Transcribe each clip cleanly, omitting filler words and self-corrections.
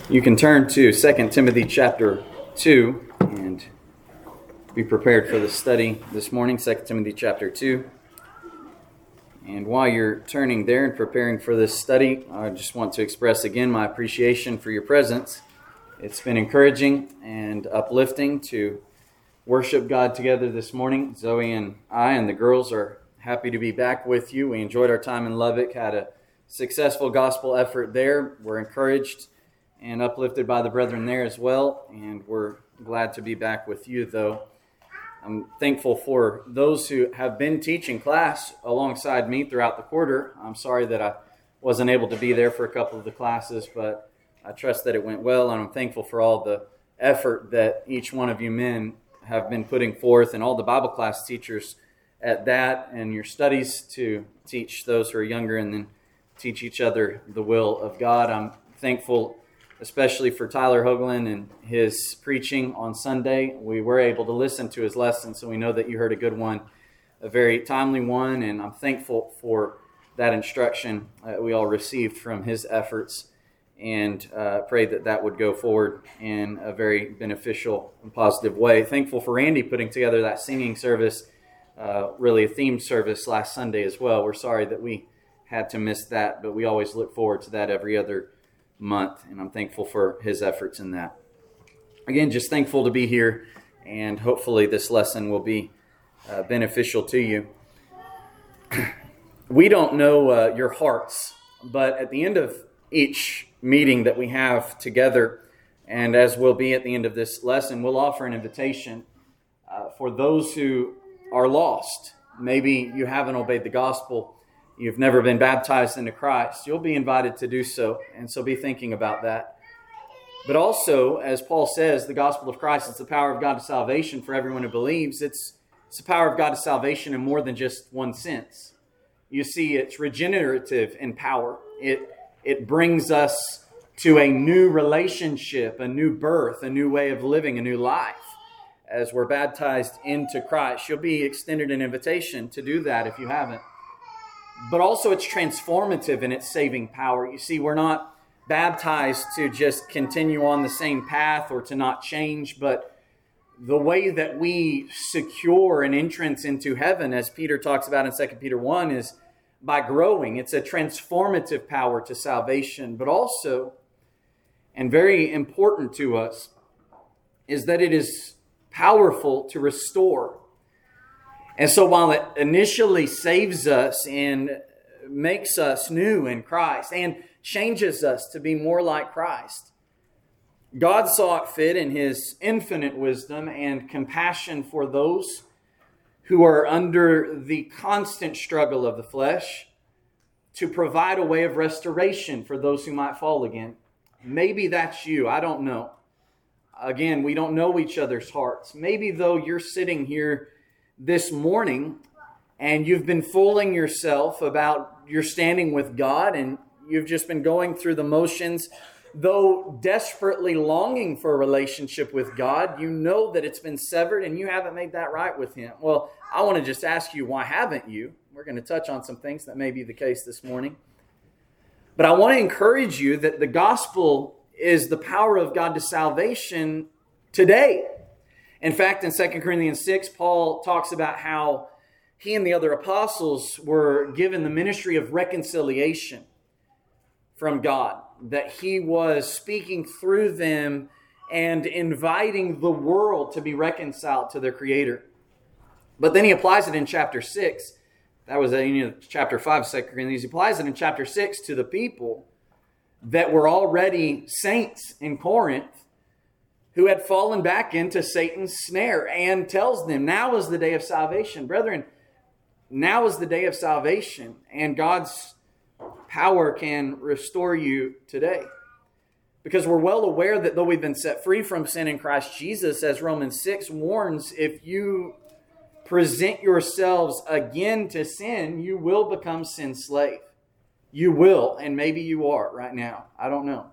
You can turn to 2 Timothy chapter 2 and be prepared for the study this morning, 2 Timothy chapter 2. And while you're turning there and preparing for this study, I just want to express again my appreciation for your presence. It's been encouraging and uplifting to worship God together this morning. Zoe and I and the girls are happy to be back with you. We enjoyed our time in Lubbock, had a successful gospel effort there. We're encouraged and uplifted by the brethren there as well, and we're glad to be back with you, though. I'm thankful for those who have been teaching class alongside me throughout the quarter. I'm sorry that I wasn't able to be there for a couple of the classes, but I trust that it went well, and I'm thankful for all the effort that each one of you men have been putting forth, and all the Bible class teachers at that, and your studies to teach those who are younger and then teach each other the will of God. I'm thankful especially for Tyler Hoagland and his preaching on Sunday. We were able to listen to his lesson, so we know that you heard a good one, a very timely one, and I'm thankful for that instruction we all received from his efforts, and pray that that would go forward in a very beneficial and positive way. Thankful for Randy putting together that singing service, really a themed service last Sunday as well. We're sorry that we had to miss that, but we always look forward to that every other month, and I'm thankful for his efforts in that. Again, just thankful to be here, and hopefully this lesson will be beneficial to you. We don't know your hearts, but at the end of each meeting that we have together, and as will be at the end of this lesson, we'll offer an invitation for those who are lost. Maybe you haven't obeyed the gospel. You've never been baptized into Christ. You'll be invited to do so, and so be thinking about that. But also, as Paul says, the gospel of Christ is the power of God to salvation for everyone who believes. It's the power of God to salvation in more than just one sense. You see, it's regenerative in power. It brings us to a new relationship, a new birth, a new way of living, a new life. As we're baptized into Christ, you'll be extended an invitation to do that if you haven't. But also it's transformative in its saving power. You see, we're not baptized to just continue on the same path or to not change, but the way that we secure an entrance into heaven, as Peter talks about in 2 Peter 1, is by growing. It's a transformative power to salvation, but also, and very important to us, is that it is powerful to restore. And so while it initially saves us and makes us new in Christ and changes us to be more like Christ, God saw it fit in His infinite wisdom and compassion for those who are under the constant struggle of the flesh to provide a way of restoration for those who might fall again. Maybe that's you. I don't know. Again, we don't know each other's hearts. Maybe though you're sitting here this morning and you've been fooling yourself about your standing with God, and you've just been going through the motions, though desperately longing for a relationship with God. You know that it's been severed and you haven't made that right with Him. Well, I want to just ask you, why haven't you? We're going to touch on some things that may be the case this morning. But I want to encourage you that the gospel is the power of God to salvation today. In fact, in 2 Corinthians 6, Paul talks about how he and the other apostles were given the ministry of reconciliation from God, that he was speaking through them and inviting the world to be reconciled to their Creator. But then he applies it in chapter 6. That was chapter 5 of 2 Corinthians. He applies it in chapter 6 to the people that were already saints in Corinth, who had fallen back into Satan's snare, and tells them, now is the day of salvation. Brethren, now is the day of salvation, and God's power can restore you today. Because we're well aware that though we've been set free from sin in Christ Jesus, as Romans 6 warns, if you present yourselves again to sin, you will become sin's slave. You will, and maybe you are right now. I don't know.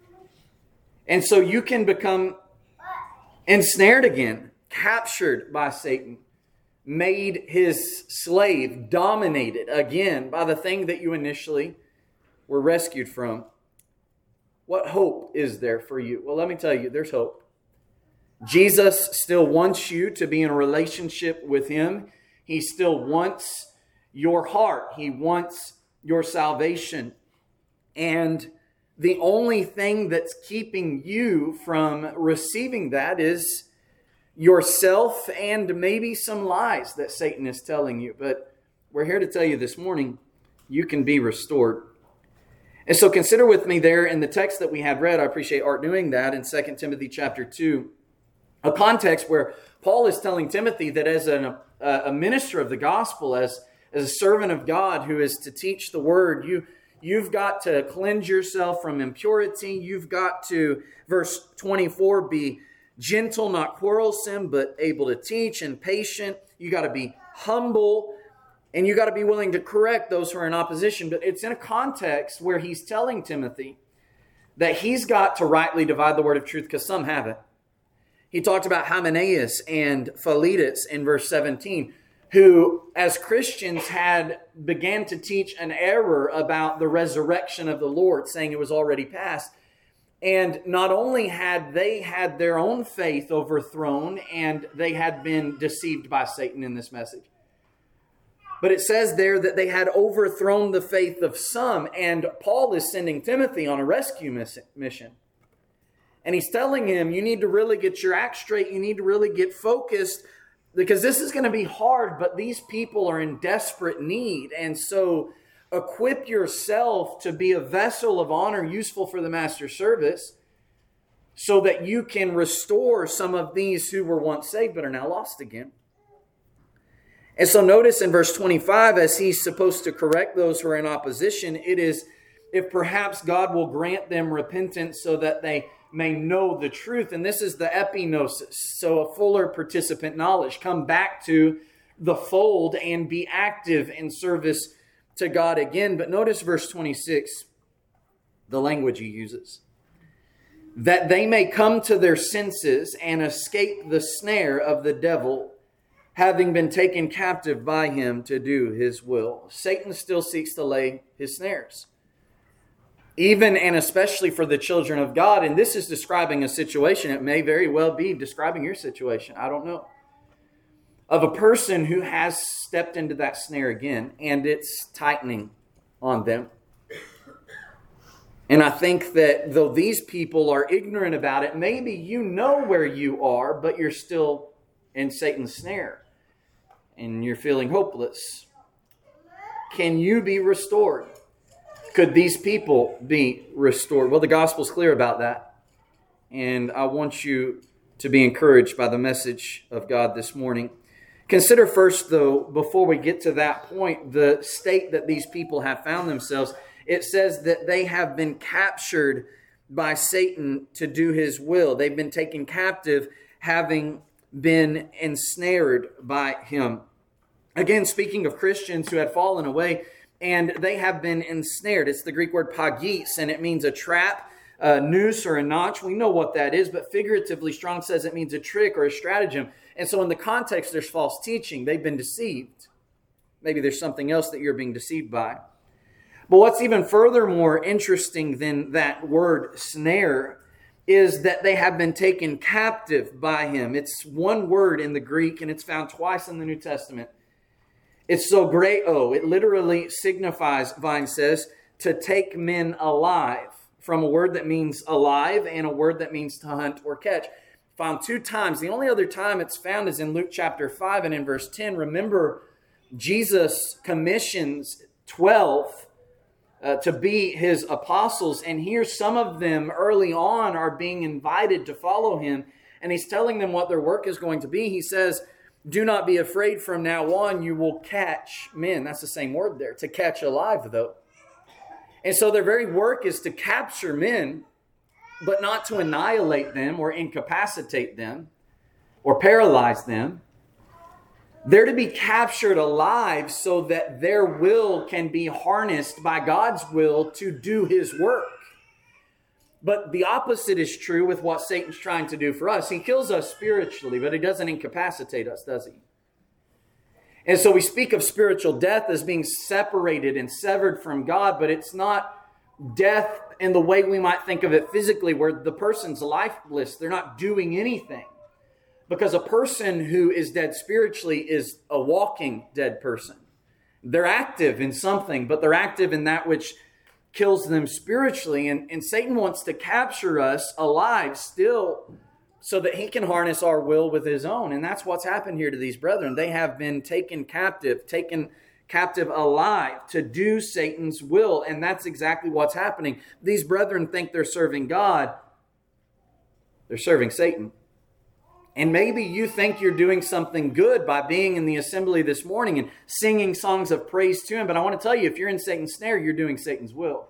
And so you can become ensnared again, captured by Satan, made his slave, dominated again by the thing that you initially were rescued from. What hope is there for you? Well, let me tell you, there's hope. Jesus still wants you to be in a relationship with Him. He still wants your heart. He wants your salvation. And the only thing that's keeping you from receiving that is yourself and maybe some lies that Satan is telling you. But we're here to tell you this morning, you can be restored. And so consider with me there in the text that we had read, I appreciate Art doing that, in 2 Timothy chapter 2, a context where Paul is telling Timothy that as a minister of the gospel, as a servant of God who is to teach the word, you've got to cleanse yourself from impurity. You've got to, verse 24, be gentle, not quarrelsome, but able to teach, and patient. You got to be humble, and you got to be willing to correct those who are in opposition. But it's in a context where he's telling Timothy that he's got to rightly divide the word of truth, because some haven't. He talked about Hymenaeus and Philetus in verse 17, who, as Christians, began to teach an error about the resurrection of the Lord, saying it was already past. And not only had they had their own faith overthrown, and they had been deceived by Satan in this message, but it says there that they had overthrown the faith of some. And Paul is sending Timothy on a rescue mission. And he's telling him, you need to really get your act straight. You need to really get focused, because this is going to be hard, but these people are in desperate need. And so equip yourself to be a vessel of honor, useful for the master's service, so that you can restore some of these who were once saved but are now lost again. And so notice in verse 25, as he's supposed to correct those who are in opposition, it is, if perhaps God will grant them repentance so that they may know the truth. And this is the epignosis, so a fuller participant knowledge. Come back to the fold and be active in service to God again. But notice verse 26, the language he uses. That they may come to their senses and escape the snare of the devil, having been taken captive by him to do his will. Satan still seeks to lay his snares, even and especially for the children of God. And this is describing a situation, it may very well be describing your situation, I don't know, of a person who has stepped into that snare again, and it's tightening on them. And I think that though these people are ignorant about it, maybe you know where you are, but you're still in Satan's snare, and you're feeling hopeless. Can you be restored? Could these people be restored? Well, the gospel's clear about that. And I want you to be encouraged by the message of God this morning. Consider first, though, before we get to that point, the state that these people have found themselves. It says that they have been captured by Satan to do his will. They've been taken captive, having been ensnared by him. Again, speaking of Christians who had fallen away, and they have been ensnared. It's the Greek word pagis, and it means a trap, a noose, or a notch. We know what that is, but figuratively, Strong says it means a trick or a stratagem. And so in the context, there's false teaching. They've been deceived. Maybe there's something else that you're being deceived by. But what's even furthermore interesting than that word snare is that they have been taken captive by him. It's one word in the Greek, and it's found twice in the New Testament. It's zogreo. It literally signifies, Vine says, to take men alive, from a word that means alive and a word that means to hunt or catch. Found 2 times. The only other time it's found is in Luke chapter 5 and in verse 10. Remember, Jesus commissions 12 to be his apostles. And here some of them early on are being invited to follow him. And he's telling them what their work is going to be. He says, do not be afraid, from now on you will catch men. That's the same word there, to catch alive though. And so their very work is to capture men, but not to annihilate them or incapacitate them or paralyze them. They're to be captured alive so that their will can be harnessed by God's will to do his work. But the opposite is true with what Satan's trying to do for us. He kills us spiritually, but he doesn't incapacitate us, does he? And so we speak of spiritual death as being separated and severed from God, but it's not death in the way we might think of it physically, where the person's lifeless. They're not doing anything. Because a person who is dead spiritually is a walking dead person. They're active in something, but they're active in that which kills them spiritually. And Satan wants to capture us alive still so that he can harness our will with his own. And that's what's happened here to these brethren. They have been taken captive alive to do Satan's will. And that's exactly what's happening. These brethren think they're serving God. They're serving Satan. And maybe you think you're doing something good by being in the assembly this morning and singing songs of praise to Him. But I want to tell you, if you're in Satan's snare, you're doing Satan's will.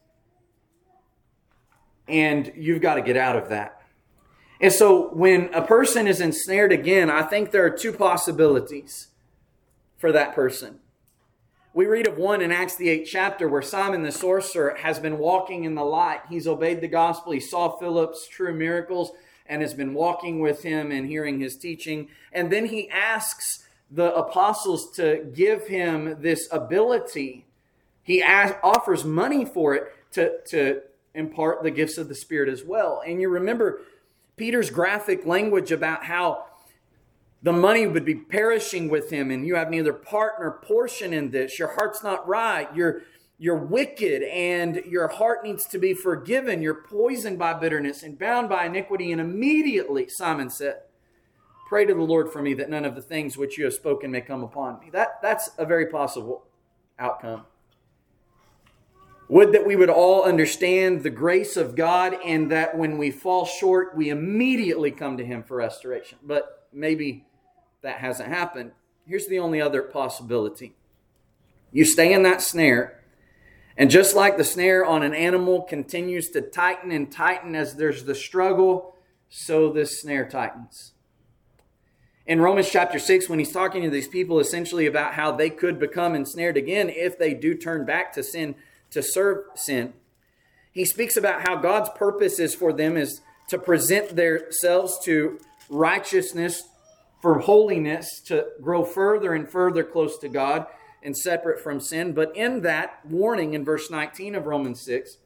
And you've got to get out of that. And so when a person is ensnared again, I think there are two possibilities for that person. We read of one in Acts the 8th chapter where Simon the sorcerer has been walking in the light. He's obeyed the gospel. He saw Philip's true miracles and has been walking with him and hearing his teaching. And then he asks the apostles to give him this ability. He offers money for it to impart the gifts of the Spirit as well. And you remember Peter's graphic language about how the money would be perishing with him and you have neither part nor portion in this. Your heart's not right. You're wicked and your heart needs to be forgiven. You're poisoned by bitterness and bound by iniquity. And immediately Simon said, "Pray to the Lord for me that none of the things which you have spoken may come upon me." That's a very possible outcome. Would that we would all understand the grace of God and that when we fall short, we immediately come to Him for restoration. But maybe that hasn't happened. Here's the only other possibility. You stay in that snare, and just like the snare on an animal continues to tighten and tighten as there's the struggle, so this snare tightens. In Romans chapter 6, when he's talking to these people essentially about how they could become ensnared again if they do turn back to sin, to serve sin, he speaks about how God's purpose is for them is to present themselves to righteousness, for holiness, to grow further and further close to God and separate from sin. But in that warning in verse 19 of Romans 6,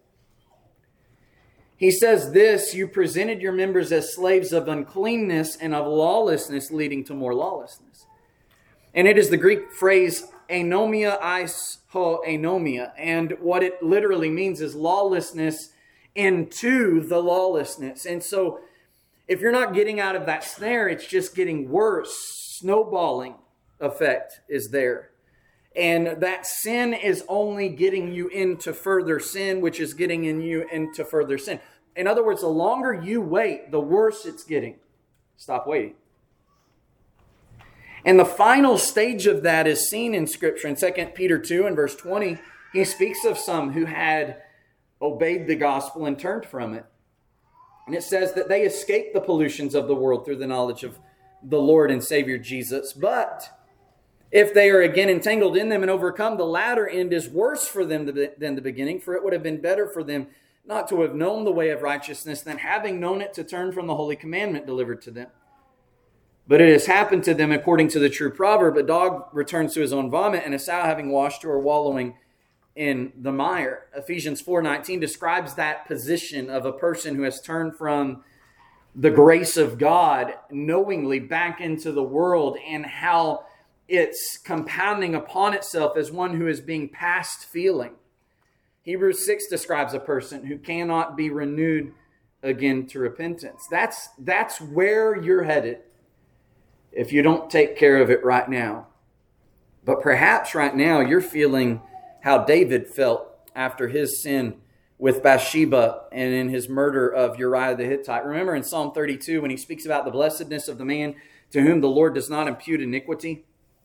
he says this: "You presented your members as slaves of uncleanness and of lawlessness, leading to more lawlessness." And it is the Greek phrase anomia eis ho anomia. And what it literally means is lawlessness into the lawlessness. And so if you're not getting out of that snare, it's just getting worse. Snowballing effect is there. And that sin is only getting you into further sin, which is getting you into further sin. In other words, the longer you wait, the worse it's getting. Stop waiting. And the final stage of that is seen in Scripture. In 2 Peter 2 and verse 20, he speaks of some who had obeyed the gospel and turned from it. And it says that they escaped the pollutions of the world through the knowledge of the Lord and Savior Jesus. But if they are again entangled in them and overcome, the latter end is worse for them than the beginning. For it would have been better for them not to have known the way of righteousness than having known it to turn from the holy commandment delivered to them. But it has happened to them according to the true proverb: a dog returns to his own vomit, and a sow having washed her or wallowing in the mire. Ephesians 4:19 describes that position of a person who has turned from the grace of God knowingly back into the world, and how it's compounding upon itself as one who is being past feeling. Hebrews 6 describes a person who cannot be renewed again to repentance. That's where you're headed if you don't take care of it right now. But perhaps right now you're feeling how David felt after his sin with Bathsheba and in his murder of Uriah the Hittite. Remember in Psalm 32 when he speaks about the blessedness of the man to whom the Lord does not impute iniquity?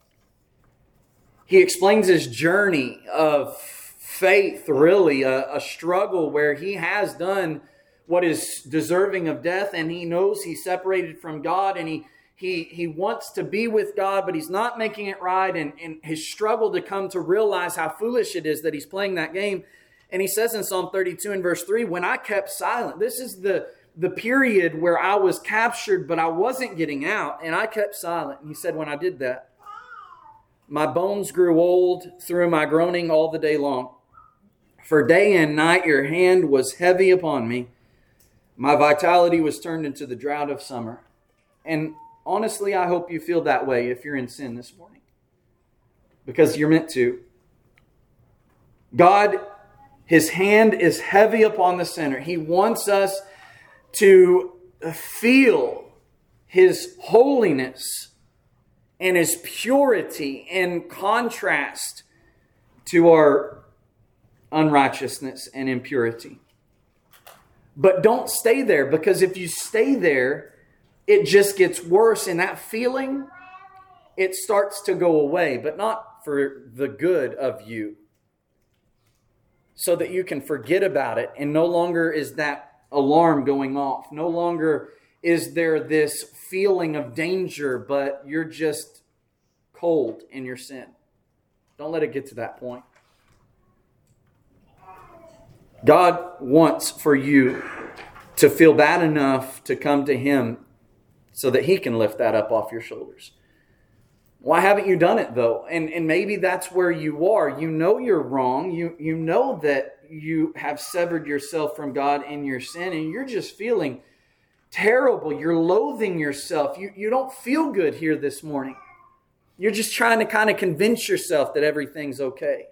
He explains his journey of faith, really, a struggle where he has done what is deserving of death, and he knows he's separated from God, and he wants to be with God, but he's not making it right, and his struggle to come to realize how foolish it is that he's playing that game. And he says in Psalm 32 and verse 3, when I kept silent, this is the period where I was captured, but I wasn't getting out, and I kept silent. And he said, when I did that, my bones grew old through my groaning all the day long. For day and night your hand was heavy upon me. My vitality was turned into the drought of summer. And honestly, I hope you feel that way if you're in sin this morning, because you're meant to. God, His hand is heavy upon the sinner. He wants us to feel His holiness and His purity in contrast to our unrighteousness and impurity. But don't stay there, because if you stay there, it just gets worse, and that feeling, it starts to go away, but not for the good of you, so that you can forget about it, and no longer is that alarm going off. No longer is there this feeling of danger, but you're just cold in your sin. Don't let it get to that point. God wants for you to feel bad enough to come to Him so that He can lift that up off your shoulders. Why haven't you done it, though? And maybe that's where you are. You know you're wrong. You know that you have severed yourself from God in your sin, and you're just feeling terrible. You're loathing yourself. You don't feel good here this morning. You're just trying to kind of convince yourself that everything's okay.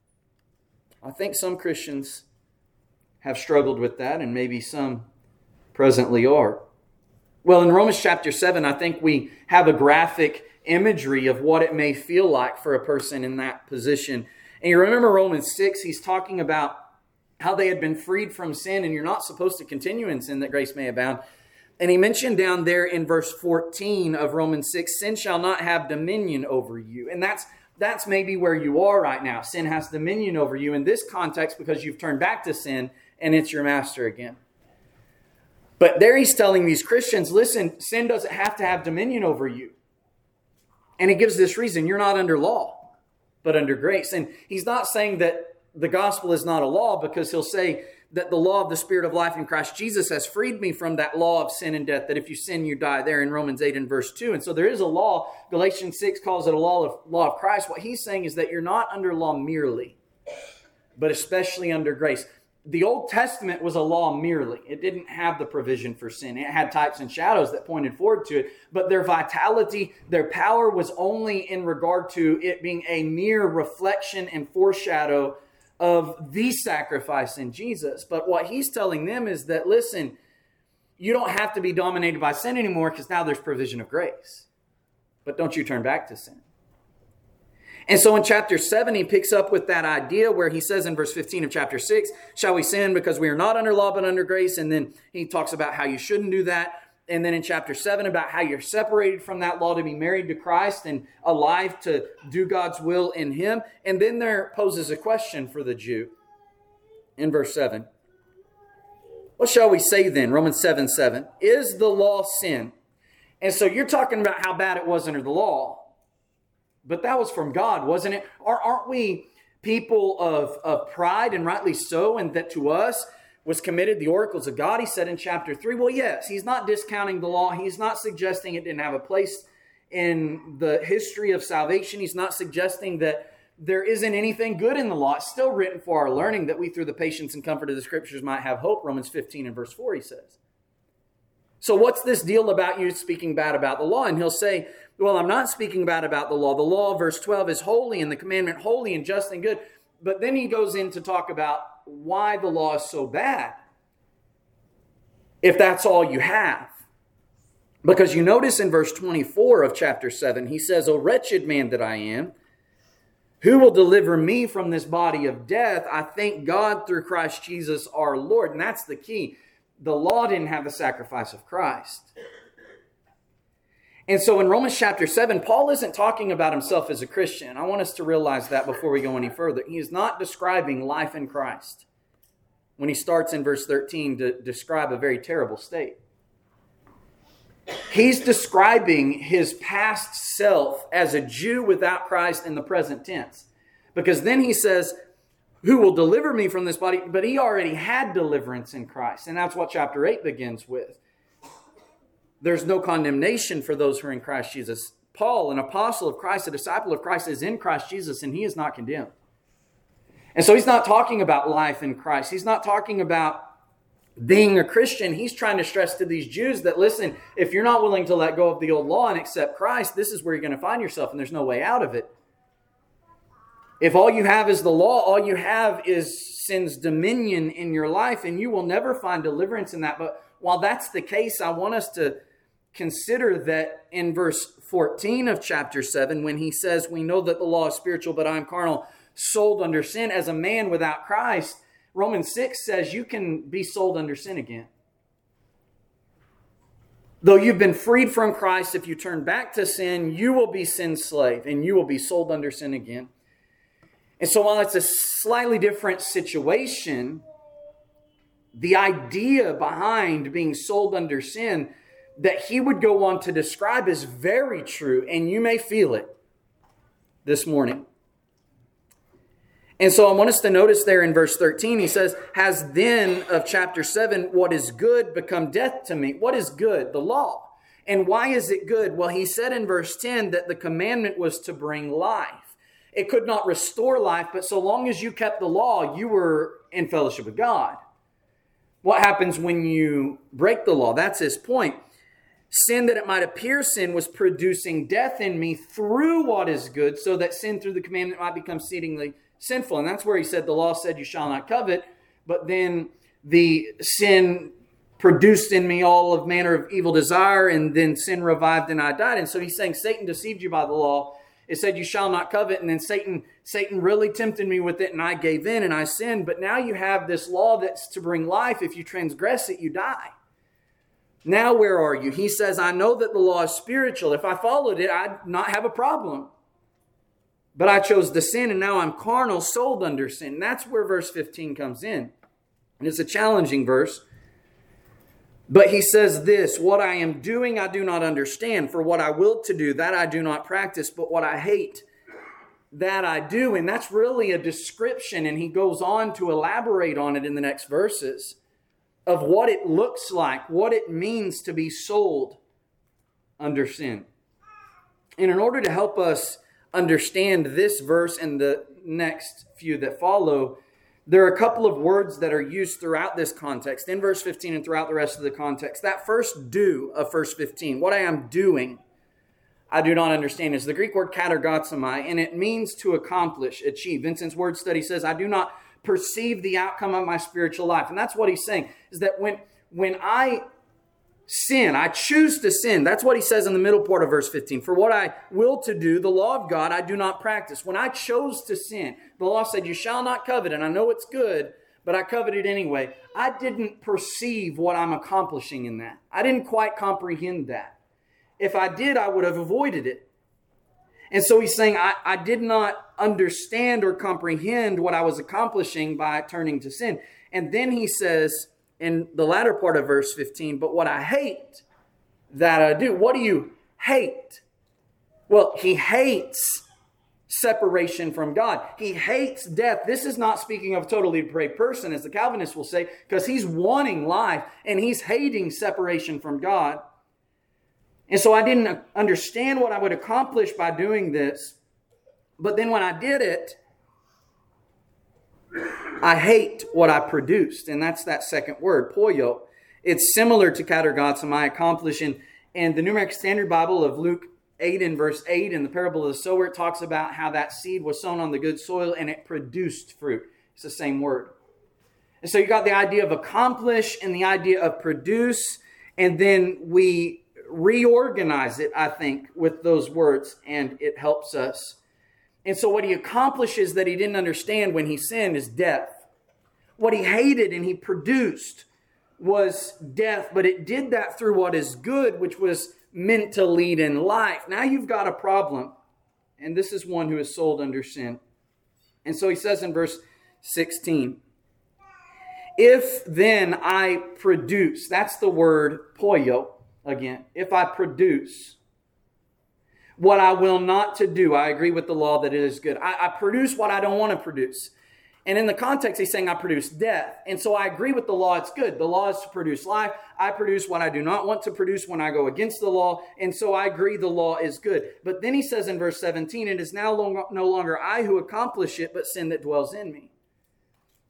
I think some Christians have struggled with that, and maybe some presently are. Well, in Romans chapter 7, I think we have a graphic imagery of what it may feel like for a person in that position. And you remember Romans 6, he's talking about how they had been freed from sin, and you're not supposed to continue in sin that grace may abound. And he mentioned down there in verse 14 of Romans 6, sin shall not have dominion over you. And that's maybe where you are right now. Sin has dominion over you in this context because you've turned back to sin and it's your master again. But there he's telling these Christians, listen, sin doesn't have to have dominion over you. And he gives this reason: you're not under law, but under grace. And he's not saying that the gospel is not a law, because he'll say that the law of the Spirit of life in Christ Jesus has freed me from that law of sin and death, that if you sin, you die, there in Romans 8 and verse 2. And so there is a law. Galatians 6 calls it a law of Christ. What he's saying is that you're not under law merely, but especially under grace. The Old Testament was a law merely. It didn't have the provision for sin. It had types and shadows that pointed forward to it. But their vitality, their power was only in regard to it being a mere reflection and foreshadow of the sacrifice in Jesus. But what he's telling them is that, listen, you don't have to be dominated by sin anymore, because now there's provision of grace. But don't you turn back to sin. And so in chapter 7, he picks up with that idea where he says in verse 15 of chapter 6, shall we sin because we are not under law but under grace? And then he talks about how you shouldn't do that. And then in chapter 7 about how you're separated from that law to be married to Christ and alive to do God's will in Him. And then there poses a question for the Jew in verse 7. What shall we say then? Romans 7:7. Is the law sin? And so you're talking about how bad it was under the law. But that was from God, wasn't it? Aren't we people of pride, and rightly so, and that to us was committed the oracles of God? He said in chapter 3, well, yes, he's not discounting the law. He's not suggesting it didn't have a place in the history of salvation. He's not suggesting that there isn't anything good in the law. It's still written for our learning, that we through the patience and comfort of the Scriptures might have hope. Romans 15 and verse 4, he says. So what's this deal about you speaking bad about the law? And he'll say, well, I'm not speaking bad about the law. The law, verse 12, is holy, and the commandment holy and just and good. But then he goes in to talk about why the law is so bad, if that's all you have. Because you notice in verse 24 of chapter 7, he says, O wretched man that I am, who will deliver me from this body of death? I thank God through Christ Jesus our Lord. And that's the key. The law didn't have the sacrifice of Christ. And so in Romans chapter 7, Paul isn't talking about himself as a Christian. I want us to realize that before we go any further. He is not describing life in Christ when he starts in verse 13 to describe a very terrible state. He's describing his past self as a Jew without Christ in the present tense. Because then he says, who will deliver me from this body? But he already had deliverance in Christ. And that's what chapter 8 begins with. There's no condemnation for those who are in Christ Jesus. Paul, an apostle of Christ, a disciple of Christ, is in Christ Jesus, and he is not condemned. And so he's not talking about life in Christ. He's not talking about being a Christian. He's trying to stress to these Jews that, listen, if you're not willing to let go of the old law and accept Christ, this is where you're going to find yourself, and there's no way out of it. If all you have is the law, all you have is sin's dominion in your life, and you will never find deliverance in that. But while that's the case, I want us to consider that in verse 14 of chapter 7, when he says, we know that the law is spiritual, but I am carnal, sold under sin as a man without Christ, Romans 6 says you can be sold under sin again. Though you've been freed from Christ, if you turn back to sin, you will be sin's slave and you will be sold under sin again. And so while it's a slightly different situation, the idea behind being sold under sin that he would go on to describe is very true, and you may feel it this morning. And so I want us to notice there in verse 13, he says, has then of chapter 7, what is good become death to me? What is good? The law. And why is it good? Well, he said in verse 10 that the commandment was to bring life. It could not restore life, but so long as you kept the law, you were in fellowship with God. What happens when you break the law? That's his point. Sin, that it might appear sin, was producing death in me through what is good, so that sin through the commandment might become exceedingly sinful. And that's where he said the law said you shall not covet, but then the sin produced in me all of manner of evil desire, and then sin revived and I died. And so he's saying Satan deceived you by the law. It said you shall not covet, and then Satan really tempted me with it, and I gave in and I sinned. But now you have this law that's to bring life. If you transgress it, you die. Now where are you? He says, I know that the law is spiritual. If I followed it, I'd not have a problem. But I chose the sin, and now I'm carnal, sold under sin. And that's where verse 15 comes in. And it's a challenging verse. But he says this, what I am doing I do not understand. For what I will to do, that I do not practice. But what I hate, that I do. And that's really a description. And he goes on to elaborate on it in the next verses, of what it looks like, what it means to be sold under sin. And in order to help us understand this verse and the next few that follow, there are a couple of words that are used throughout this context, in verse 15 and throughout the rest of the context. That first do of verse 15, what I am doing, I do not understand, is the Greek word katergazomai, and it means to accomplish, achieve. Vincent's word study says, I do not perceive the outcome of my spiritual life. And that's what he's saying, is that when I sin, I choose to sin. That's what he says in the middle part of verse 15. For what I will to do, the law of God, I do not practice. When I chose to sin, the law said, you shall not covet. And I know it's good, but I coveted anyway. I didn't perceive what I'm accomplishing in that. I didn't quite comprehend that. If I did, I would have avoided it. And so he's saying, I did not understand or comprehend what I was accomplishing by turning to sin. And then he says in the latter part of verse 15, but what I hate, that I do. What do you hate? Well, he hates separation from God. He hates death. This is not speaking of a totally depraved person, as the Calvinists will say, because he's wanting life and he's hating separation from God. And so I didn't understand what I would accomplish by doing this. But then when I did it, I hate what I produced. And that's that second word, poio. It's similar to katergazomai, accomplish. And the New American Standard Bible of Luke 8 and verse 8 in the parable of the sower, it talks about how that seed was sown on the good soil and it produced fruit. It's the same word. And so you got the idea of accomplish and the idea of produce. And then we reorganize it, I think, with those words, and it helps us. And so what he accomplishes that he didn't understand when he sinned is death. What he hated and he produced was death, but it did that through what is good, which was meant to lead in life. Now you've got a problem, and this is one who is sold under sin. And so he says in verse 16, if then I produce, that's the word poio, again, if I produce what I will not to do, I agree with the law that it is good. I produce what I don't want to produce. And in the context, he's saying I produce death. And so I agree with the law, it's good. The law is to produce life. I produce what I do not want to produce when I go against the law. And so I agree the law is good. But then he says in verse 17, it is now no longer I who accomplish it, but sin that dwells in me.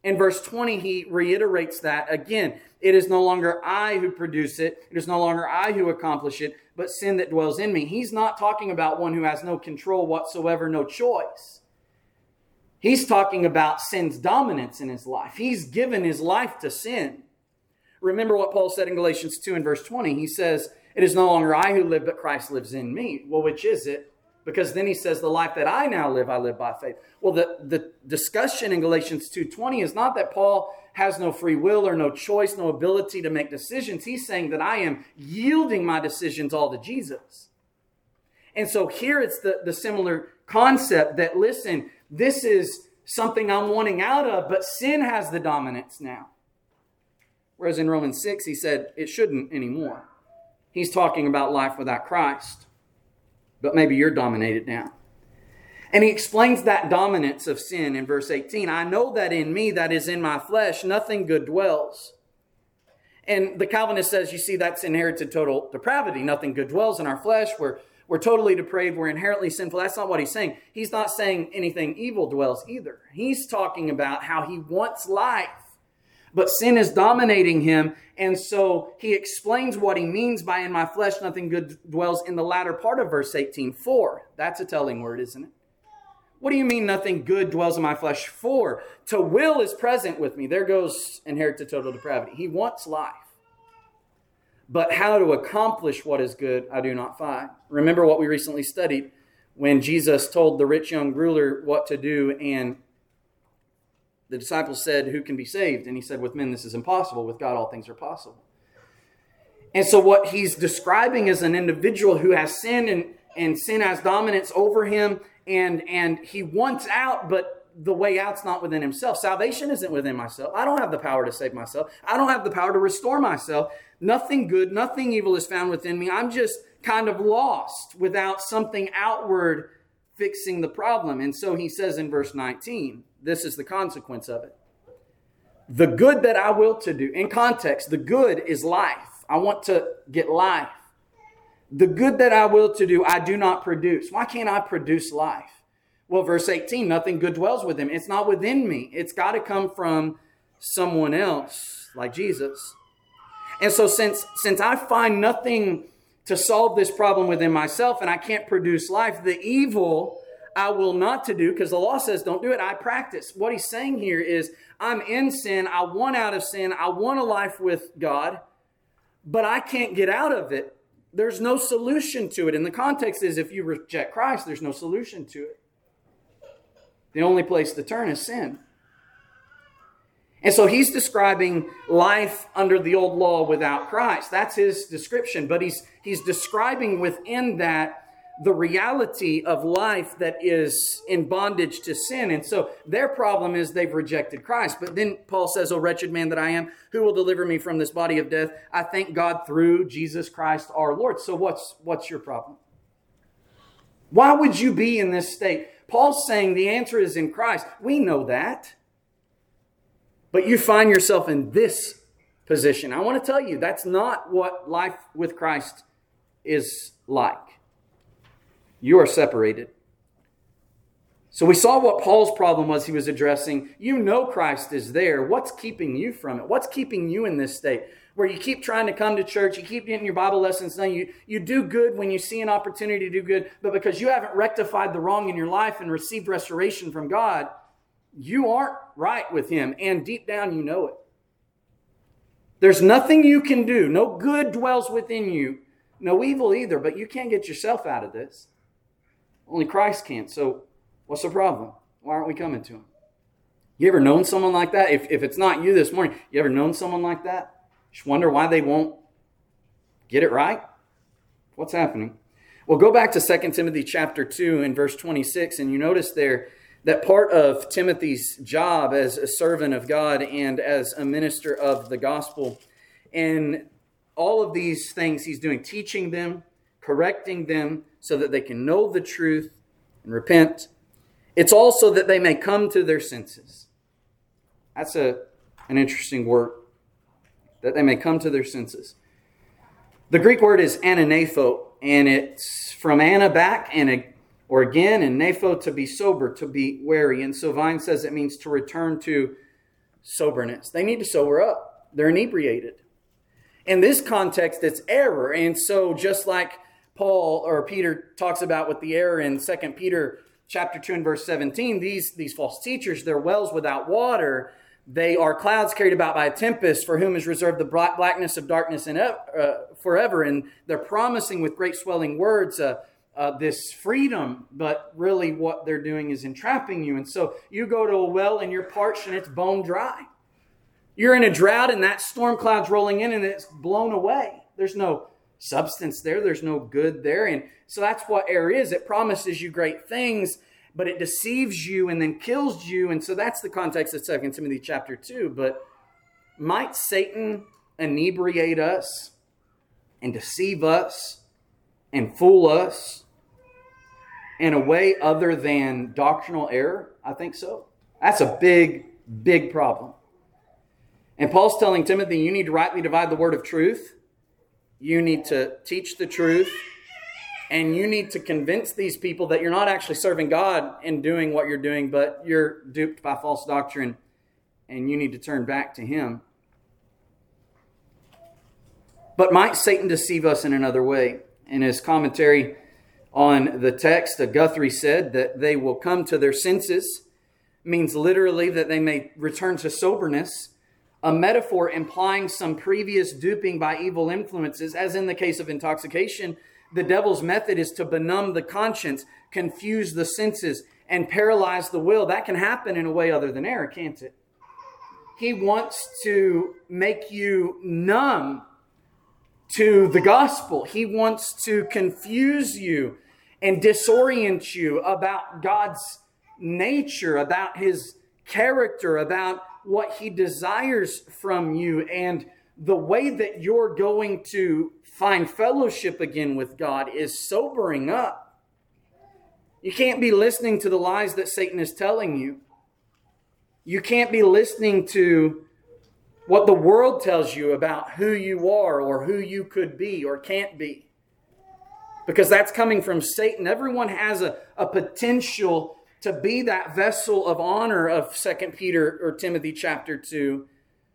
In verse 20, he reiterates that again. It is no longer I who produce it. It is no longer I who accomplish it, but sin that dwells in me. He's not talking about one who has no control whatsoever, no choice. He's talking about sin's dominance in his life. He's given his life to sin. Remember what Paul said in Galatians 2 and verse 20. He says, it is no longer I who live, but Christ lives in me. Well, which is it? Because then he says, the life that I now live, I live by faith. Well, the discussion in Galatians 2:20 is not that Paul has no free will or no choice, no ability to make decisions. He's saying that I am yielding my decisions all to Jesus. And so here it's the similar concept that, listen, this is something I'm wanting out of, but sin has the dominance now. Whereas in Romans 6, he said it shouldn't anymore. He's talking about life without Christ. But maybe you're dominated now. And he explains that dominance of sin in verse 18. I know that in me, that is in my flesh, nothing good dwells. And the Calvinist says, you see, that's inherited total depravity. Nothing good dwells in our flesh. We're totally depraved. We're inherently sinful. That's not what he's saying. He's not saying anything evil dwells either. He's talking about how he wants life. But sin is dominating him. And so he explains what he means by in my flesh, nothing good dwells in the latter part of verse 18. For. That's a telling word, isn't it? What do you mean nothing good dwells in my flesh? For. To will is present with me. There goes inherited total depravity. He wants life. But how to accomplish what is good, I do not find. Remember what we recently studied when Jesus told the rich young ruler what to do, and the disciples said, who can be saved? And he said, with men this is impossible. With God all things are possible. And so what he's describing is an individual who has sin and sin has dominance over him, and he wants out, but the way out's not within himself. Salvation isn't within myself. I don't have the power to save myself. I don't have the power to restore myself. Nothing good, nothing evil is found within me. I'm just kind of lost without something outward fixing the problem. And so he says in verse 19, this is the consequence of it. The good that I will to do, in context, the good is life. I want to get life. The good that I will to do, I do not produce. Why can't I produce life? Well, verse 18, nothing good dwells with him. It's not within me. It's got to come from someone else, like Jesus. And so since I find nothing to solve this problem within myself and I can't produce life, the evil I will not to do, because the law says don't do it, I practice. What he's saying here is I'm in sin. I want out of sin. I want a life with God, but I can't get out of it. There's no solution to it. And the context is if you reject Christ, there's no solution to it. The only place to turn is sin. And so he's describing life under the old law without Christ. That's his description. But he's describing within that the reality of life that is in bondage to sin. And so their problem is they've rejected Christ. But then Paul says, "O wretched man that I am, who will deliver me from this body of death? I thank God through Jesus Christ our Lord." So what's your problem? Why would you be in this state? Paul's saying the answer is in Christ. We know that. But you find yourself in this position. I want to tell you, that's not what life with Christ is like. You are separated. So we saw what Paul's problem was he was addressing. You know Christ is there. What's keeping you from it? What's keeping you in this state? Where you keep trying to come to church, you keep getting your Bible lessons done, you do good when you see an opportunity to do good, but because you haven't rectified the wrong in your life and received restoration from God, you aren't right with Him, and deep down you know it. There's nothing you can do. No good dwells within you. No evil either, but you can't get yourself out of this. Only Christ can. So what's the problem? Why aren't we coming to Him? You ever known someone like that? If it's not you this morning, you ever known someone like that? Just wonder why they won't get it right? What's happening? Well, go back to 2 Timothy chapter 2 and verse 26, and you notice there that part of Timothy's job as a servant of God and as a minister of the gospel, and all of these things he's doing, teaching them, correcting them so that they can know the truth and repent. It's also that they may come to their senses. That's an interesting word. That they may come to their senses. The Greek word is ananapho, and it's from ana, back, or again, and napho, to be sober, to be wary. And so Vine says it means to return to soberness. They need to sober up. They're inebriated. In this context, it's error. And so just like Paul or Peter talks about with the error in 2 Peter chapter 2 and verse 17, these false teachers, they're wells without water. They are clouds carried about by a tempest, for whom is reserved the blackness of darkness and forever. And they're promising with great swelling words this freedom, but really what they're doing is entrapping you. And so you go to a well and you're parched and it's bone dry. You're in a drought and that storm cloud's rolling in and it's blown away. There's no substance there. There's no good there. And so that's what error is. It promises you great things, but it deceives you and then kills you. And so that's the context of 2 Timothy chapter 2. But might Satan inebriate us and deceive us and fool us in a way other than doctrinal error? I think so. That's a big, big problem. And Paul's telling Timothy, you need to rightly divide the word of truth. You need to teach the truth. And you need to convince these people that you're not actually serving God in doing what you're doing, but you're duped by false doctrine. And you need to turn back to Him. But might Satan deceive us in another way? In his commentary on the text, Guthrie said that they will come to their senses. Means literally that they may return to soberness. A metaphor implying some previous duping by evil influences, as in the case of intoxication. The devil's method is to benumb the conscience, confuse the senses, and paralyze the will. That can happen in a way other than error, can't it? He wants to make you numb to the gospel. He wants to confuse you and disorient you about God's nature, about His character, about what He desires from you, and the way that you're going to find fellowship again with God is sobering up. You can't be listening to the lies that Satan is telling you. You can't be listening to what the world tells you about who you are or who you could be or can't be. Because that's coming from Satan. Everyone has a potential to be that vessel of honor of 2 Peter or Timothy chapter 2.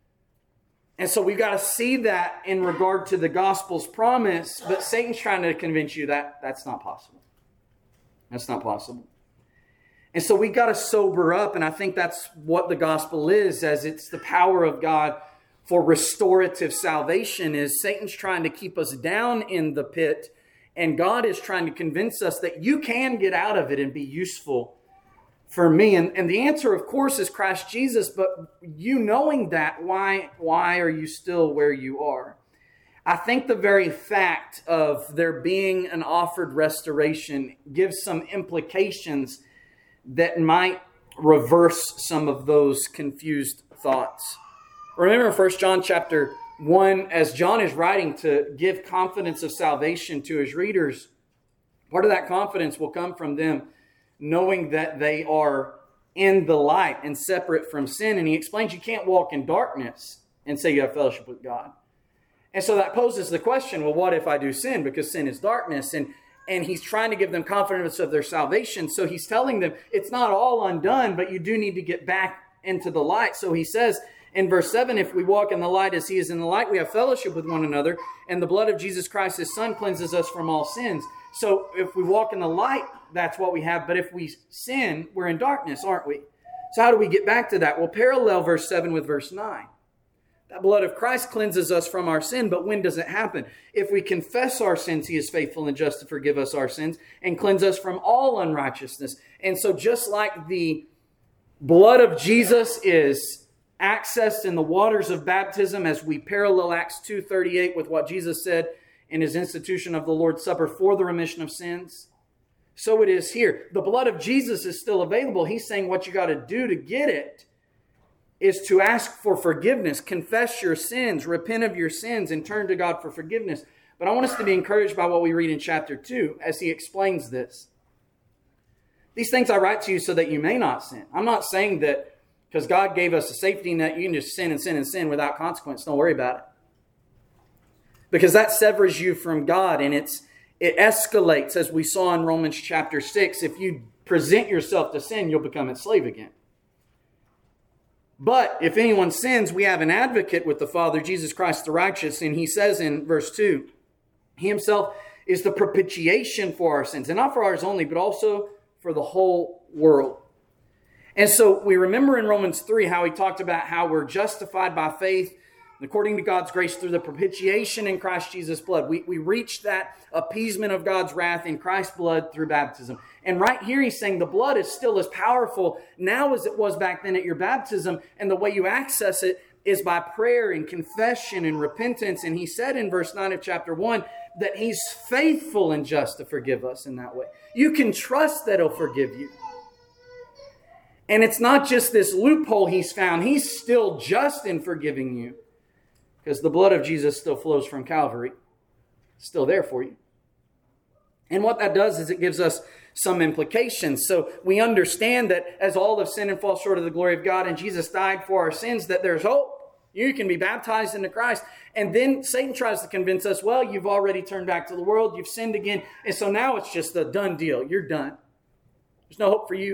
And so we've got to see that in regard to the gospel's promise. But Satan's trying to convince you that that's not possible. That's not possible. And so we've got to sober up. And I think that's what the gospel is, as it's the power of God for restorative salvation. Is Satan's trying to keep us down in the pit. And God is trying to convince us that you can get out of it and be useful for me. And the answer, of course, is Christ Jesus. But you knowing that, why are you still where you are? I think the very fact of there being an offered restoration gives some implications that might reverse some of those confused thoughts. Remember 1 John chapter 1, as John is writing to give confidence of salvation to his readers, part of that confidence will come from them knowing that they are in the light and separate from sin. And he explains you can't walk in darkness and say you have fellowship with God. And so that poses the question, well, what if I do sin? Because sin is darkness. And he's trying to give them confidence of their salvation. So he's telling them it's not all undone, but you do need to get back into the light. So he says in verse 7, if we walk in the light as He is in the light, we have fellowship with one another. And the blood of Jesus Christ, His Son, cleanses us from all sins. So if we walk in the light, that's what we have. But if we sin, we're in darkness, aren't we? So how do we get back to that? Well, parallel verse 7 with verse 9. That blood of Christ cleanses us from our sin, but when does it happen? If we confess our sins, He is faithful and just to forgive us our sins and cleanse us from all unrighteousness. And so just like the blood of Jesus is accessed in the waters of baptism, as we parallel Acts 2:38 with what Jesus said in His institution of the Lord's Supper for the remission of sins, so it is here. The blood of Jesus is still available. He's saying what you got to do to get it is to ask for forgiveness, confess your sins, repent of your sins, and turn to God for forgiveness. But I want us to be encouraged by what we read in chapter 2 as he explains this. These things I write to you so that you may not sin. I'm not saying that because God gave us a safety net, you can just sin and sin and sin without consequence. Don't worry about it. Because that severs you from God, and it escalates, as we saw in Romans chapter 6. If you present yourself to sin, you'll become its slave again. But if anyone sins, we have an advocate with the Father, Jesus Christ the righteous. And he says in verse 2, he himself is the propitiation for our sins. And not for ours only, but also for the whole world. And so we remember in Romans 3 how he talked about how we're justified by faith according to God's grace through the propitiation in Christ Jesus' blood. We reach that appeasement of God's wrath in Christ's blood through baptism. And right here he's saying the blood is still as powerful now as it was back then at your baptism. And the way you access it is by prayer and confession and repentance. And he said in verse 9 of chapter 1 that he's faithful and just to forgive us in that way. You can trust that he'll forgive you. And it's not just this loophole he's found. He's still just in forgiving you. Because the blood of Jesus still flows from Calvary. It's still there for you. And what that does is it gives us some implications. So we understand that as all have sinned and fall short of the glory of God and Jesus died for our sins, that there's hope. You can be baptized into Christ. And then Satan tries to convince us, well, you've already turned back to the world. You've sinned again. And so now it's just a done deal. You're done. There's no hope for you.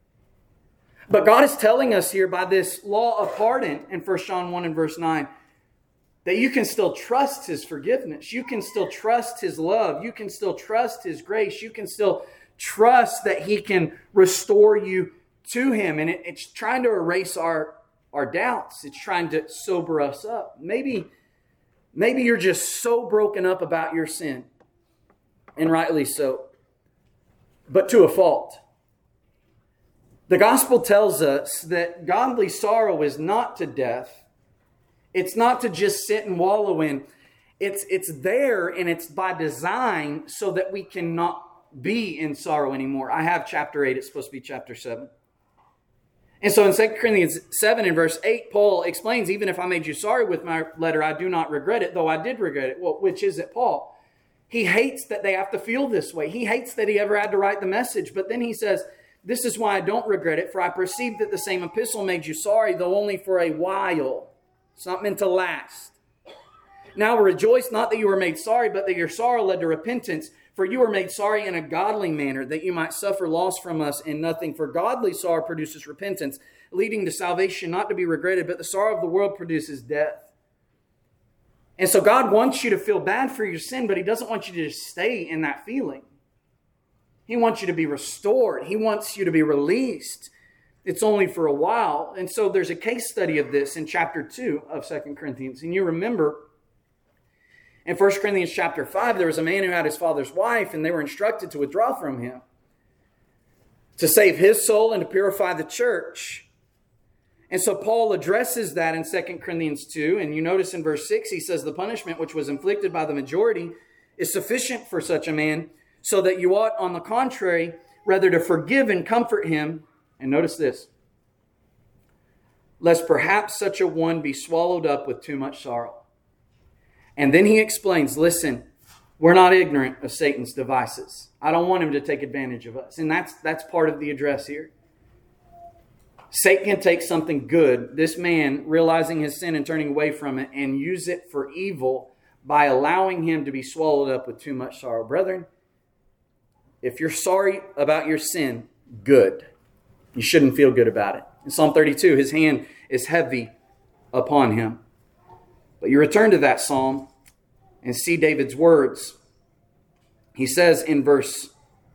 But God is telling us here by this law of pardon in 1 John 1 and verse 9, that you can still trust his forgiveness. You can still trust his love. You can still trust his grace. You can still trust that he can restore you to him. And it's trying to erase our doubts. It's trying to sober us up. Maybe you're just so broken up about your sin, and rightly so, but to a fault. The gospel tells us that godly sorrow is not to death. It's not to just sit and wallow in. It's there, and it's by design so that we cannot be in sorrow anymore. I have chapter 8. It's supposed to be chapter 7. And so in 2 Corinthians 7 and verse 8, Paul explains, even if I made you sorry with my letter, I do not regret it, though I did regret it. Well, which is it, Paul? He hates that they have to feel this way. He hates that he ever had to write the message. But then he says, this is why I don't regret it, for I perceive that the same epistle made you sorry, though only for a while. It's not meant to last. Now rejoice not that you were made sorry, but that your sorrow led to repentance. For you were made sorry in a godly manner, that you might suffer loss from us in nothing. For godly sorrow produces repentance, leading to salvation, not to be regretted, but the sorrow of the world produces death. And so God wants you to feel bad for your sin, but he doesn't want you to just stay in that feeling. He wants you to be restored. He wants you to be released. It's only for a while. And so there's a case study of this in chapter 2 of 2 Corinthians. And you remember in 1 Corinthians chapter 5, there was a man who had his father's wife, and they were instructed to withdraw from him to save his soul and to purify the church. And so Paul addresses that in 2 Corinthians 2. And you notice in verse 6, he says, the punishment which was inflicted by the majority is sufficient for such a man, so that you ought, on the contrary, rather to forgive and comfort him. And notice this, lest perhaps such a one be swallowed up with too much sorrow. And then he explains, listen, we're not ignorant of Satan's devices. I don't want him to take advantage of us. And that's part of the address here. Satan can take something good, this man realizing his sin and turning away from it, and use it for evil by allowing him to be swallowed up with too much sorrow. Brethren, if you're sorry about your sin, good. You shouldn't feel good about it. In Psalm 32, his hand is heavy upon him. But you return to that psalm and see David's words. He says in verse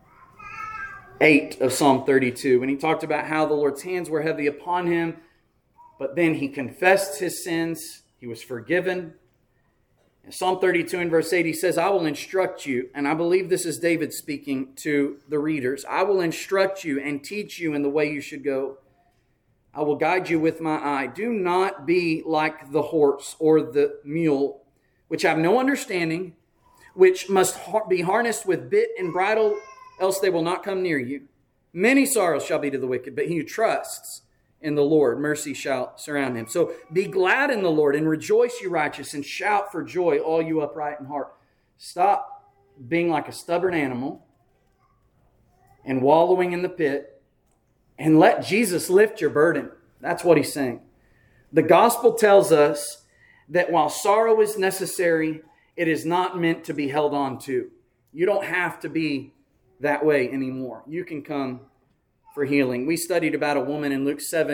8 of Psalm 32, when he talked about how the Lord's hands were heavy upon him, but then he confessed his sins, he was forgiven. In Psalm 32 and verse 8, he says, I will instruct you, and I believe this is David speaking to the readers. I will instruct you and teach you in the way you should go. I will guide you with my eye. Do not be like the horse or the mule, which have no understanding, which must be harnessed with bit and bridle, else they will not come near you. Many sorrows shall be to the wicked, but he who trusts in the Lord, mercy shall surround him. So be glad in the Lord and rejoice, you righteous, and shout for joy, all you upright in heart. Stop being like a stubborn animal and wallowing in the pit, and let Jesus lift your burden. That's what he's saying. The gospel tells us that while sorrow is necessary, it is not meant to be held on to. You don't have to be that way anymore. You can come for healing. We studied about a woman in Luke 7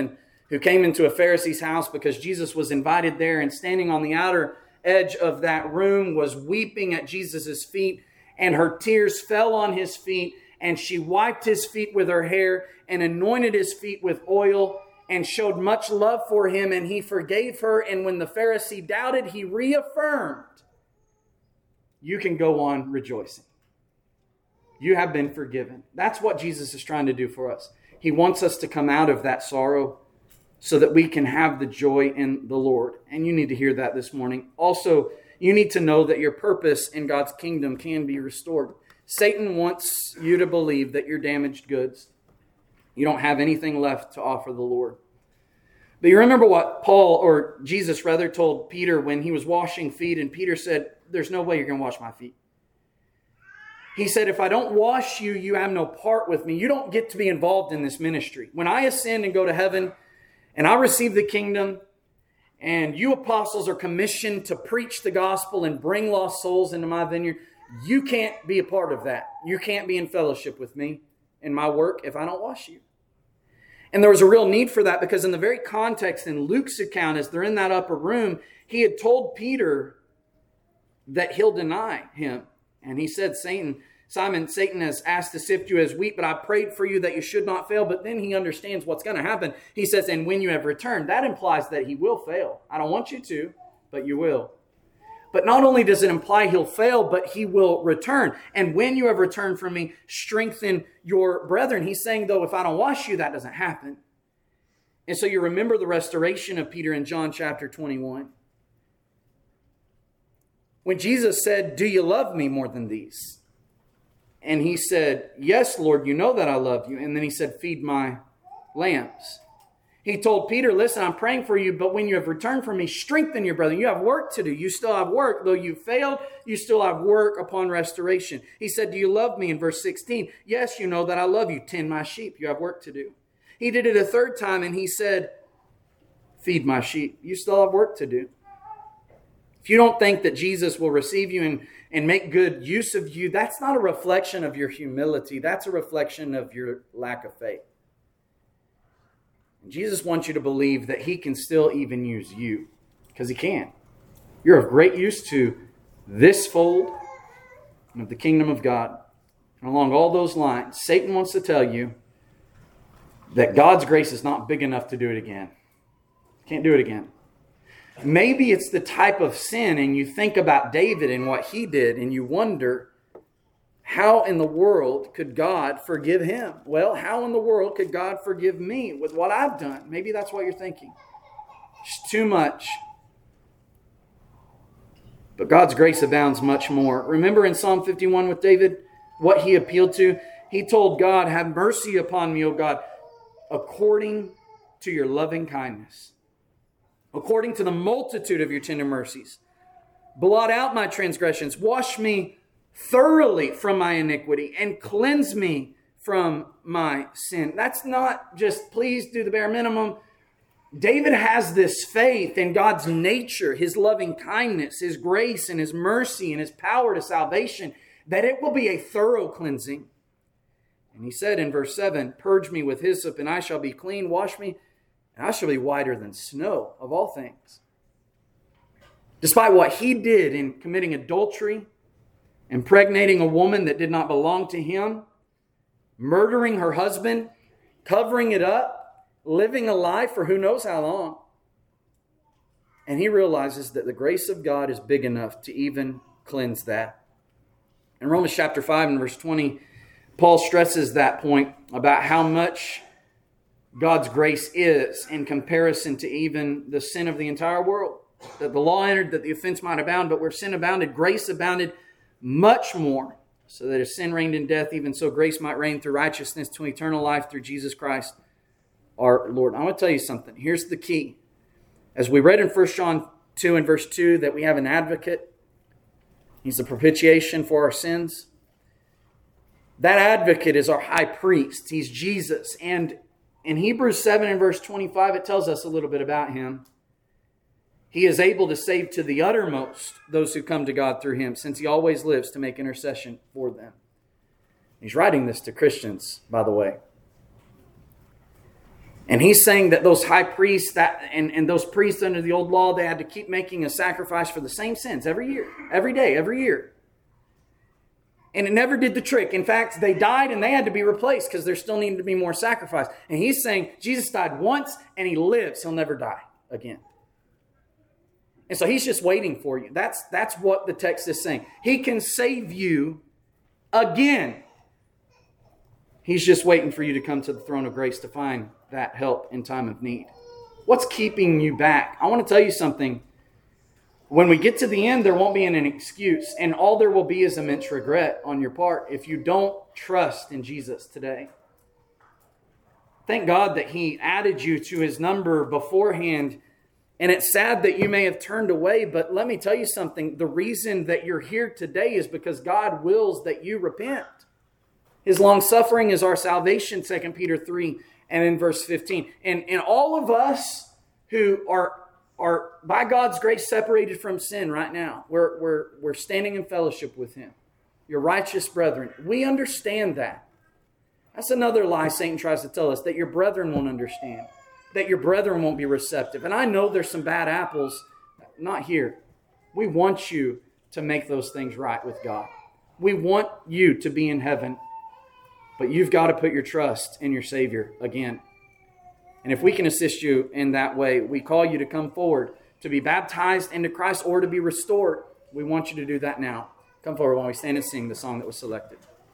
who came into a Pharisee's house because Jesus was invited there, and standing on the outer edge of that room was weeping at Jesus' feet, and her tears fell on his feet, and she wiped his feet with her hair and anointed his feet with oil and showed much love for him, and he forgave her. And when the Pharisee doubted, he reaffirmed, you can go on rejoicing. You have been forgiven. That's what Jesus is trying to do for us. He wants us to come out of that sorrow so that we can have the joy in the Lord. And you need to hear that this morning. Also, you need to know that your purpose in God's kingdom can be restored. Satan wants you to believe that you're damaged goods. You don't have anything left to offer the Lord. But you remember what Jesus told Peter when he was washing feet, and Peter said, there's no way you're going to wash my feet. He said, if I don't wash you, you have no part with me. You don't get to be involved in this ministry. When I ascend and go to heaven and I receive the kingdom, and you apostles are commissioned to preach the gospel and bring lost souls into my vineyard, you can't be a part of that. You can't be in fellowship with me in my work if I don't wash you. And there was a real need for that, because in the very context in Luke's account, as they're in that upper room, he had told Peter that he'll deny him. And he said, Simon, Satan has asked to sift you as wheat, but I prayed for you that you should not fail. But then he understands what's going to happen. He says, and when you have returned, that implies that he will fail. I don't want you to, but you will. But not only does it imply he'll fail, but he will return. And when you have returned from me, strengthen your brethren. He's saying, though, if I don't wash you, that doesn't happen. And so you remember the restoration of Peter in John chapter 21. When Jesus said, do you love me more than these? And he said, yes, Lord, you know that I love you. And then he said, feed my lambs. He told Peter, listen, I'm praying for you, but when you have returned from me, strengthen your brethren. You have work to do. You still have work. Though you failed, you still have work upon restoration. He said, do you love me? In verse 16, yes, you know that I love you. Tend my sheep. You have work to do. He did it a third time, and he said, feed my sheep. You still have work to do. If you don't think that Jesus will receive you and make good use of you, that's not a reflection of your humility. That's a reflection of your lack of faith. Jesus wants you to believe that he can still even use you, because he can. You're of great use to this fold and of the kingdom of God. And along all those lines, Satan wants to tell you that God's grace is not big enough to do it again. Can't do it again. Maybe it's the type of sin, and you think about David and what he did, and you wonder, how in the world could God forgive him? Well, how in the world could God forgive me with what I've done? Maybe that's what you're thinking. It's too much. But God's grace abounds much more. Remember in Psalm 51 with David, what he appealed to? He told God, have mercy upon me, O God, according to your loving kindness. According to the multitude of your tender mercies. Blot out my transgressions. Wash me thoroughly from my iniquity and cleanse me from my sin. That's not just please do the bare minimum. David has this faith in God's nature, his loving kindness, his grace and his mercy and his power to salvation, that it will be a thorough cleansing. And he said in verse 7, purge me with hyssop and I shall be clean. Wash me and I shall be whiter than snow, of all things. Despite what he did in committing adultery, impregnating a woman that did not belong to him, murdering her husband, covering it up, living a life for who knows how long. And he realizes that the grace of God is big enough to even cleanse that. In Romans chapter 5 and verse 20, Paul stresses that point about how much God's grace is in comparison to even the sin of the entire world. That the law entered that the offense might abound, but where sin abounded, grace abounded much more, so that as sin reigned in death, even so grace might reign through righteousness to eternal life through Jesus Christ our Lord. I want to tell you something. Here's the key. As we read in 1 John 2 and verse 2 that we have an advocate. He's the propitiation for our sins. That advocate is our high priest. He's Jesus. And in Hebrews 7 and verse 25, it tells us a little bit about him. He is able to save to the uttermost those who come to God through him, since he always lives to make intercession for them. He's writing this to Christians, by the way. And he's saying that those high priests and those priests under the old law, they had to keep making a sacrifice for the same sins every year, every day, every year. And it never did the trick. In fact, they died and they had to be replaced because there still needed to be more sacrifice. And he's saying Jesus died once and he lives. He'll never die again. And so he's just waiting for you. That's what the text is saying. He can save you again. He's just waiting for you to come to the throne of grace to find that help in time of need. What's keeping you back? I want to tell you something. When we get to the end, there won't be an excuse. And all there will be is immense regret on your part if you don't trust in Jesus today. Thank God that He added you to His number beforehand. And it's sad that you may have turned away, but let me tell you something. The reason that you're here today is because God wills that you repent. His long-suffering is our salvation, 2 Peter 3 and in verse 15. And all of us who are by God's grace separated from sin right now, we're standing in fellowship with Him. Your righteous brethren. We understand that. That's another lie Satan tries to tell us, that your brethren won't understand. That your brethren won't be receptive. And I know there's some bad apples. Not here. We want you to make those things right with God. We want you to be in heaven. But you've got to put your trust in your Savior again. And if we can assist you in that way, we call you to come forward to be baptized into Christ or to be restored. We want you to do that now. Come forward while we stand and sing the song that was selected.